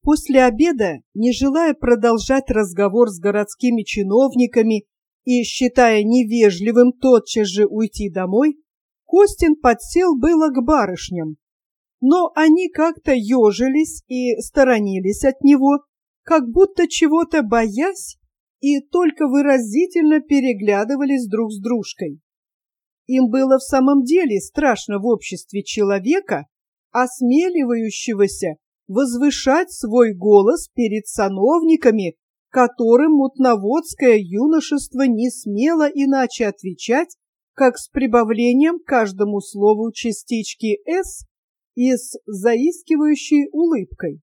После обеда, не желая продолжать разговор с городскими чиновниками и считая невежливым тотчас же уйти домой, Костин подсел было к барышням, но они как-то ежились и сторонились от него, как будто чего-то боясь, и только выразительно переглядывались друг с дружкой. Им было в самом деле страшно в обществе человека, осмеливающегося возвышать свой голос перед сановниками, которым мутноводское юношество не смело иначе отвечать, как с прибавлением к каждому слову частички «с» и с заискивающей улыбкой.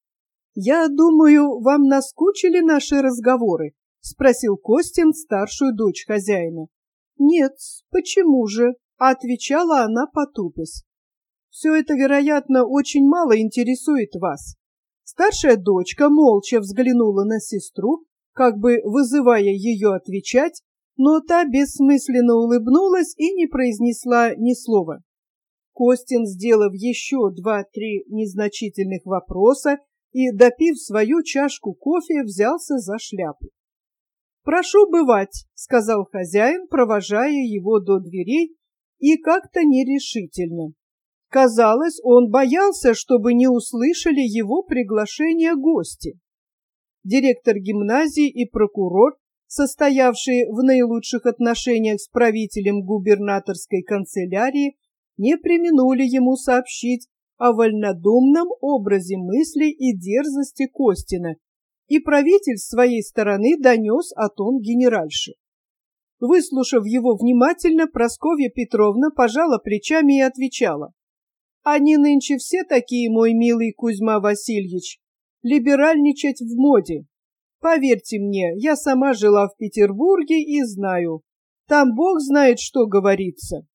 «Я думаю, вам наскучили наши разговоры?» — спросил Костин старшую дочь хозяина. «Нет, почему же?» — отвечала она, потупясь. «Все это, вероятно, очень мало интересует вас». Старшая дочка молча взглянула на сестру, как бы вызывая ее отвечать, но та бессмысленно улыбнулась и не произнесла ни слова. Костин, сделав еще 2-3 незначительных вопроса и, допив свою чашку кофе, взялся за шляпу. «Прошу бывать», — сказал хозяин, провожая его до дверей, и как-то нерешительно. Казалось, он боялся, чтобы не услышали его приглашение гости. Директор гимназии и прокурор, состоявшие в наилучших отношениях с правителем губернаторской канцелярии, не преминули ему сообщить о вольнодумном образе мыслей и дерзости Костина, и правитель с своей стороны донес о том генеральше. Выслушав его внимательно, Прасковья Петровна пожала плечами и отвечала: «Они нынче все такие, мой милый Кузьма Васильевич, либеральничать в моде. Поверьте мне, я сама жила в Петербурге и знаю, там Бог знает, что говорится».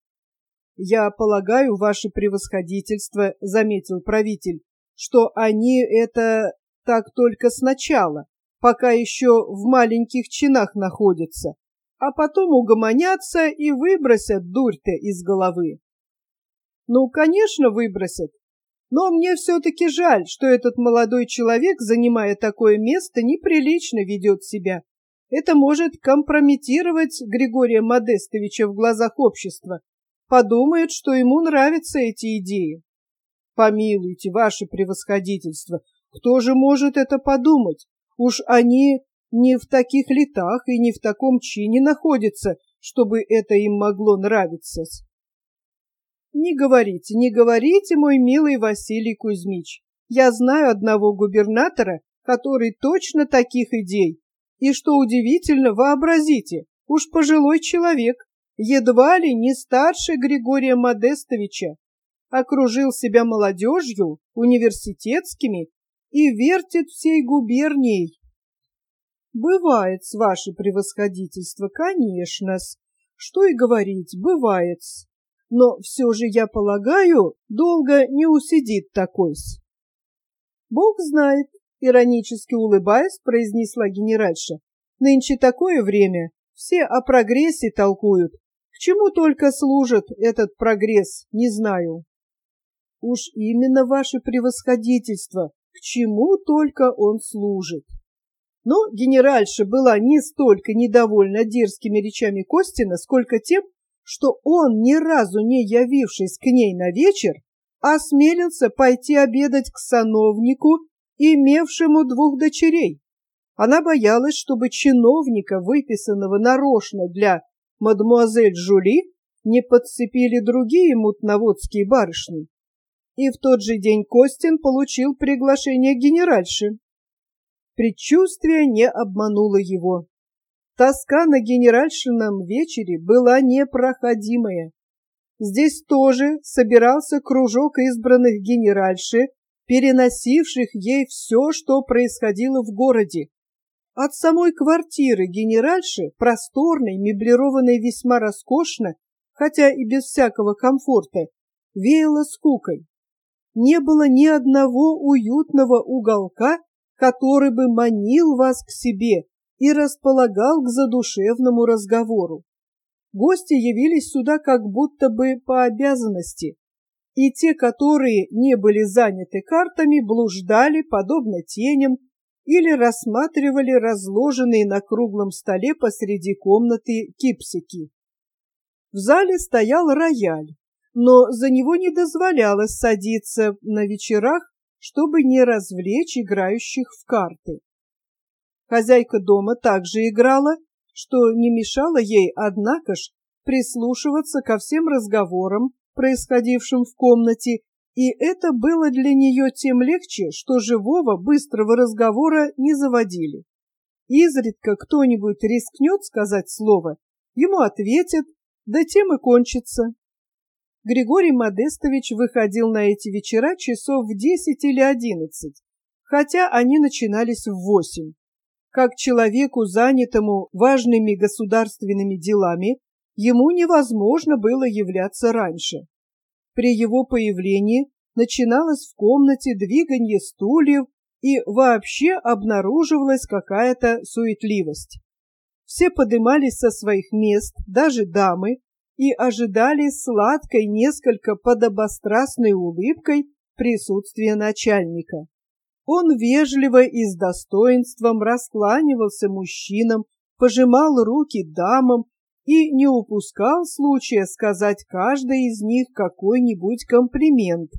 «Я полагаю, ваше превосходительство, — заметил правитель, — что они это так только сначала, пока еще в маленьких чинах находятся, а потом угомонятся и выбросят дурь-то из головы». «Ну, конечно, выбросят. Но мне все-таки жаль, что этот молодой человек, занимая такое место, неприлично ведет себя. Это может компрометировать Григория Модестовича в глазах общества. Подумает, что ему нравятся эти идеи». «Помилуйте, ваше превосходительство, кто же может это подумать? Уж они не в таких летах и не в таком чине находятся, чтобы это им могло нравиться». Не говорите, мой милый Василий Кузьмич. Я знаю одного губернатора, который точно таких идей. И что удивительно, вообразите, уж пожилой человек, едва ли не старше Григория Модестовича, окружил себя молодежью, университетскими и вертит всей губернией. Бывает, ваше превосходительство, конечно-с. Что и говорить, бывает-с. Но все же, я полагаю, долго не усидит такой-с. Бог знает, иронически улыбаясь, произнесла генеральша. Нынче такое время, все о прогрессе толкуют. К чему только служит этот прогресс, не знаю. Уж именно, ваше превосходительство, к чему только он служит. Но генеральша была не столько недовольна дерзкими речами Костина, сколько тем, что он, ни разу не явившись к ней на вечер, осмелился пойти обедать к сановнику, имевшему 2 дочерей. Она боялась, чтобы чиновника, выписанного нарочно для мадемуазель Жюли, не подцепили другие мутноводские барышни. И в тот же день Костин получил приглашение генеральши. Предчувствие не обмануло его. Тоска на генеральшином вечере была непроходимая. Здесь тоже собирался кружок избранных генеральши, переносивших ей все, что происходило в городе. От самой квартиры генеральши, просторной, меблированной весьма роскошно, хотя и без всякого комфорта, веяло скукой. Не было ни одного уютного уголка, который бы манил вас к себе и располагал к задушевному разговору. Гости явились сюда как будто бы по обязанности, и те, которые не были заняты картами, блуждали, подобно теням, или рассматривали разложенные на круглом столе посреди комнаты кипсики. В зале стоял рояль, но за него не дозволялось садиться на вечерах, чтобы не развлечь играющих в карты. Хозяйка дома также играла, что не мешало ей, однако ж, прислушиваться ко всем разговорам, происходившим в комнате, и это было для нее тем легче, что живого, быстрого разговора не заводили. Изредка кто-нибудь рискнет сказать слово, ему ответят, да тем и кончится. Григорий Модестович выходил на эти вечера часов в 10 или 11, хотя они начинались в 8. Как человеку, занятому важными государственными делами, ему невозможно было являться раньше. При его появлении начиналось в комнате двиганье стульев и вообще обнаруживалась какая-то суетливость. Все подымались со своих мест, даже дамы, и ожидали сладкой, несколько подобострастной улыбкой присутствия начальника. Он вежливо и с достоинством раскланивался мужчинам, пожимал руки дамам и не упускал случая сказать каждой из них какой-нибудь комплимент,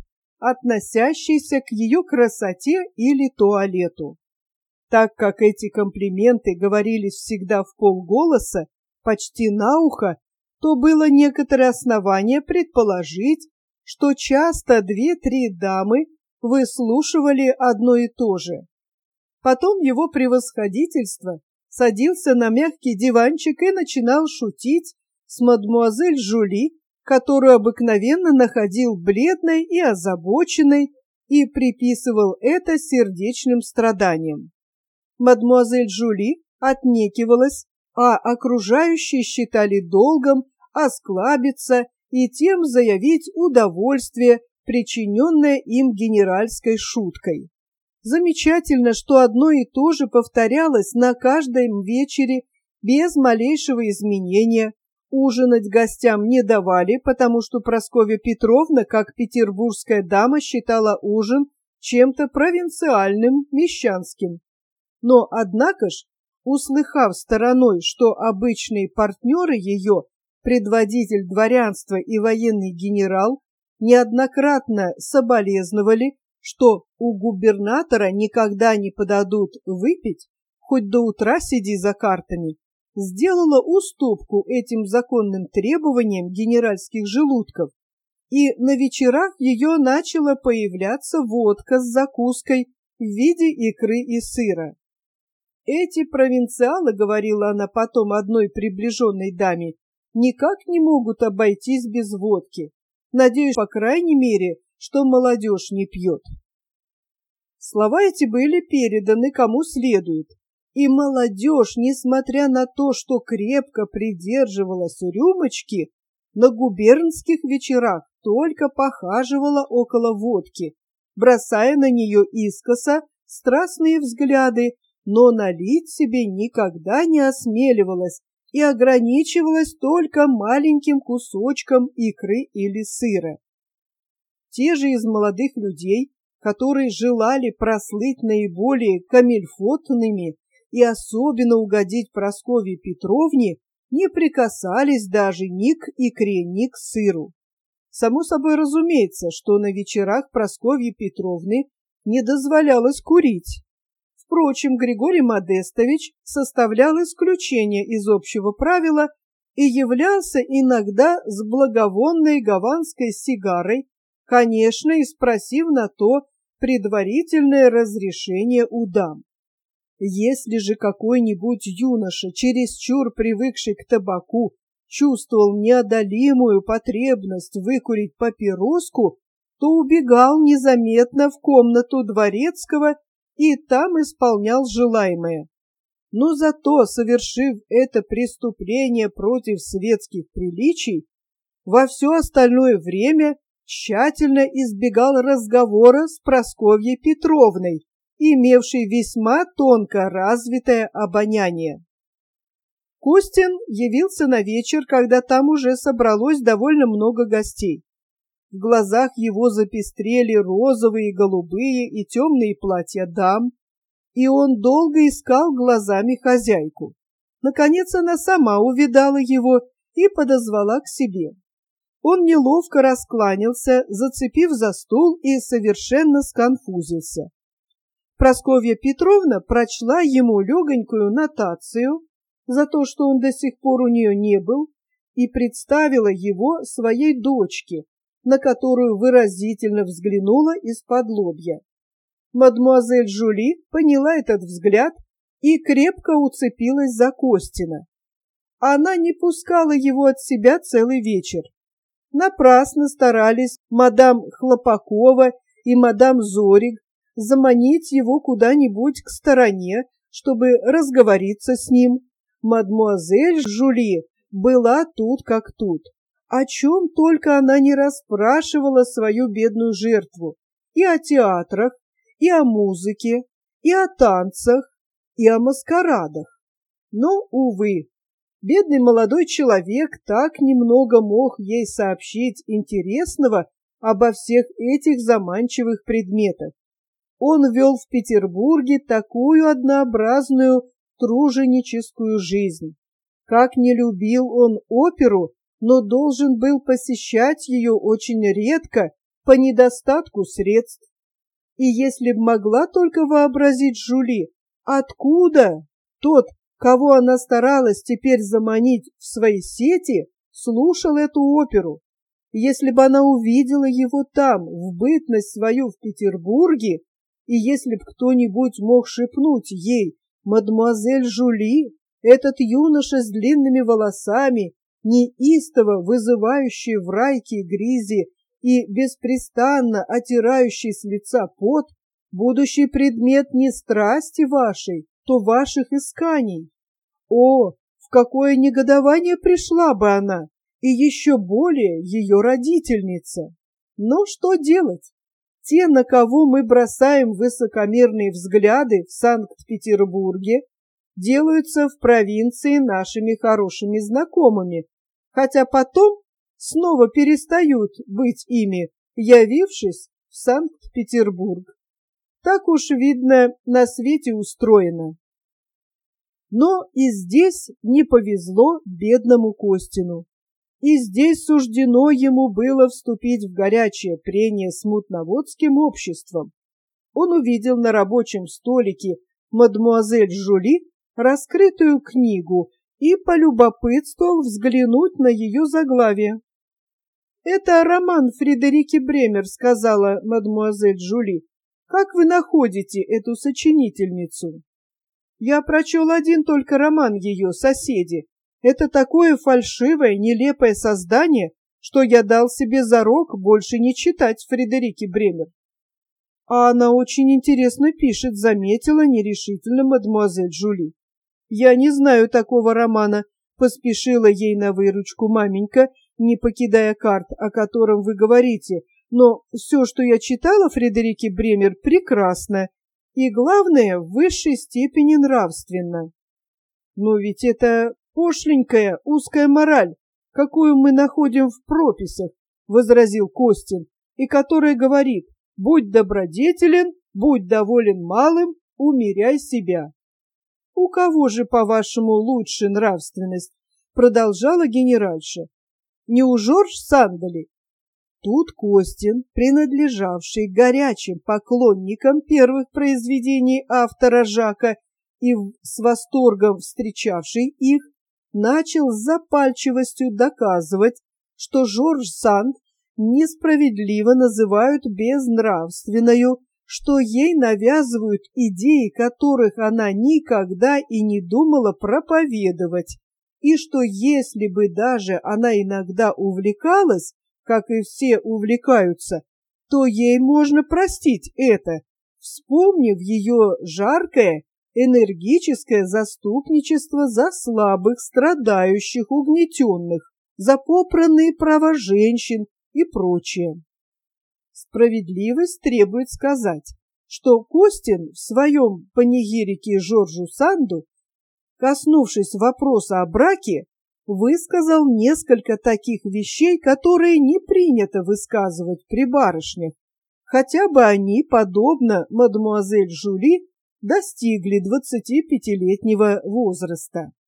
относящийся к ее красоте или туалету. Так как эти комплименты говорились всегда в полголоса, почти на ухо, то было некоторое основание предположить, что часто 2-3 дамы выслушивали одно и то же. Потом его превосходительство садился на мягкий диванчик и начинал шутить с мадмуазель Жюли, которую обыкновенно находил бледной и озабоченной, и приписывал это сердечным страданиям. Мадмуазель Жюли отнекивалась, а окружающие считали долгом осклабиться и тем заявить удовольствие, причиненное им генеральской шуткой. Замечательно, что одно и то же повторялось на каждом вечере без малейшего изменения. Ужинать гостям не давали, потому что Прасковья Петровна, как петербургская дама, считала ужин чем-то провинциальным, мещанским. Но, однако ж, услыхав стороной, что обычные партнеры ее, предводитель дворянства и военный генерал, неоднократно соболезновали, что у губернатора никогда не подадут выпить, хоть до утра сиди за картами, сделала уступку этим законным требованиям генеральских желудков, и на вечерах ее начала появляться водка с закуской в виде икры и сыра. Эти провинциалы, говорила она потом одной приближенной даме, никак не могут обойтись без водки. Надеюсь, по крайней мере, что молодежь не пьет. Слова эти были переданы кому следует, и молодежь, несмотря на то, что крепко придерживалась рюмочки, на губернских вечерах только похаживала около водки, бросая на нее искоса страстные взгляды, но налить себе никогда не осмеливалась и ограничивалась только маленьким кусочком икры или сыра. Те же из молодых людей, которые желали прослыть наиболее камельфотными и особенно угодить Прасковье Петровне, не прикасались даже ни к икре, ни к сыру. Само собой разумеется, что на вечерах Прасковьи Петровны не дозволялось курить. Впрочем, Григорий Модестович составлял исключение из общего правила и являлся иногда с благовонной гаванской сигарой, конечно, и спросив на то предварительное разрешение у дам. Если же какой-нибудь юноша, чересчур привыкший к табаку, чувствовал неодолимую потребность выкурить папироску, то убегал незаметно в комнату дворецкого и там исполнял желаемое. Но зато, совершив это преступление против светских приличий, во все остальное время тщательно избегал разговора с Прасковьей Петровной, имевшей весьма тонко развитое обоняние. Костин явился на вечер, когда там уже собралось довольно много гостей. в глазах его запестрели розовые, голубые и темные платья дам, и он долго искал глазами хозяйку. Наконец она сама увидала его и подозвала к себе. Он неловко раскланялся, зацепив за стул, и совершенно сконфузился. Прасковья Петровна прочла ему легонькую нотацию за то, что он до сих пор у нее не был, и представила его своей дочке, на которую выразительно взглянула из-под-лобья. Мадемуазель Жюли поняла этот взгляд и крепко уцепилась за Костина. Она не пускала его от себя целый вечер. Напрасно старались мадам Хлопакова и мадам Зориг заманить его куда-нибудь к стороне, чтобы разговориться с ним. Мадемуазель Жюли была тут как тут. О чем только она не расспрашивала свою бедную жертву. И о театрах, и о музыке, и о танцах, и о маскарадах. Но, увы, бедный молодой человек так немного мог ей сообщить интересного обо всех этих заманчивых предметах. Он вел в Петербурге такую однообразную труженическую жизнь. Как не любил он оперу, но должен был посещать ее очень редко по недостатку средств. И если б могла только вообразить Жюли, откуда тот, кого она старалась теперь заманить в свои сети, слушал эту оперу. Если бы она увидела его там, в бытность свою в Петербурге, и если б кто-нибудь мог шепнуть ей: «Мадемуазель Жюли, этот юноша с длинными волосами, неистово вызывающий в райке грязи и беспрестанно отирающий с лица пот, будущий предмет не страсти вашей, то ваших исканий». О, в какое негодование пришла бы она, и еще более ее родительница! Но что делать? Те, на кого мы бросаем высокомерные взгляды в Санкт-Петербурге, делаются в провинции нашими хорошими знакомыми, хотя потом снова перестают быть ими, явившись в Санкт-Петербург. Так уж, видно, на свете устроено. Но и здесь не повезло бедному Костину. И здесь суждено ему было вступить в горячее прение с мутноводским обществом. Он увидел на рабочем столике мадемуазель Жюли раскрытую книгу и полюбопытствовал взглянуть на ее заглавие. «Это роман Фредерики Бремер», — сказала мадемуазель Жюли. «Как вы находите эту сочинительницу?» «Я прочел один только роман ее, «Соседи». Это такое фальшивое, нелепое создание, что я дал себе зарок больше не читать Фредерики Бремер». «А она очень интересно пишет», — заметила нерешительно мадемуазель Жюли. «Я не знаю такого романа», — поспешила ей на выручку маменька, не покидая карт, о котором вы говорите, «но все, что я читала Фредерики Бремер, прекрасно, и, главное, в высшей степени нравственно». «Но ведь это пошленькая, узкая мораль, какую мы находим в прописях», — возразил Костин, «и которая говорит: будь добродетелен, будь доволен малым, умеряй себя». «У кого же, по-вашему, лучше нравственность?» — продолжала генеральша. «Не у Жорж Сандаля?» Тут Костин, принадлежавший горячим поклонникам первых произведений автора Жака и с восторгом встречавший их, начал с запальчивостью доказывать, что Жорж Санд несправедливо называют безнравственною, что ей навязывают идеи, которых она никогда и не думала проповедовать, и что если бы даже она иногда увлекалась, как и все увлекаются, то ей можно простить это, вспомнив ее жаркое, энергическое заступничество за слабых, страдающих, угнетенных, за попранные права женщин и прочее. Справедливость требует сказать, что Костин в своем панигирике Жоржу Санду, коснувшись вопроса о браке, высказал несколько таких вещей, которые не принято высказывать при барышнях, хотя бы они, подобно мадемуазель Жюли, достигли 25-летнего возраста.